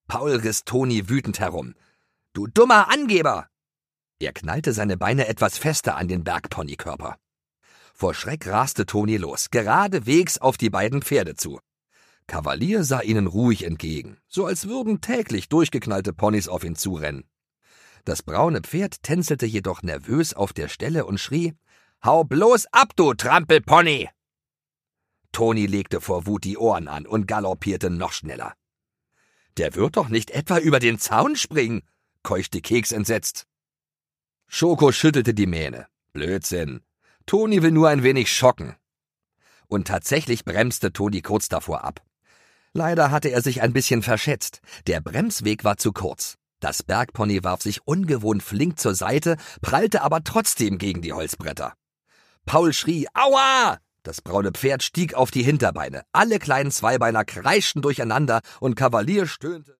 Paul riss Toni wütend herum. »Du dummer Angeber!« Er knallte seine Beine etwas fester an den Bergponykörper. Vor Schreck raste Toni los, geradewegs auf die beiden Pferde zu. Kavalier sah ihnen ruhig entgegen, so als würden täglich durchgeknallte Ponys auf ihn zurennen. Das braune Pferd tänzelte jedoch nervös auf der Stelle und schrie: »Hau bloß ab, du Trampelpony!« Toni legte vor Wut die Ohren an und galoppierte noch schneller. »Der wird doch nicht etwa über den Zaun springen«, keuchte Keks entsetzt. Schoko schüttelte die Mähne. »Blödsinn. Toni will nur ein wenig schocken.« Und tatsächlich bremste Toni kurz davor ab. Leider hatte er sich ein bisschen verschätzt. Der Bremsweg war zu kurz. Das Bergpony warf sich ungewohnt flink zur Seite, prallte aber trotzdem gegen die Holzbretter. Paul schrie: »Aua!« Das braune Pferd stieg auf die Hinterbeine. Alle kleinen Zweibeiner kreischten durcheinander und Kavalier stöhnte.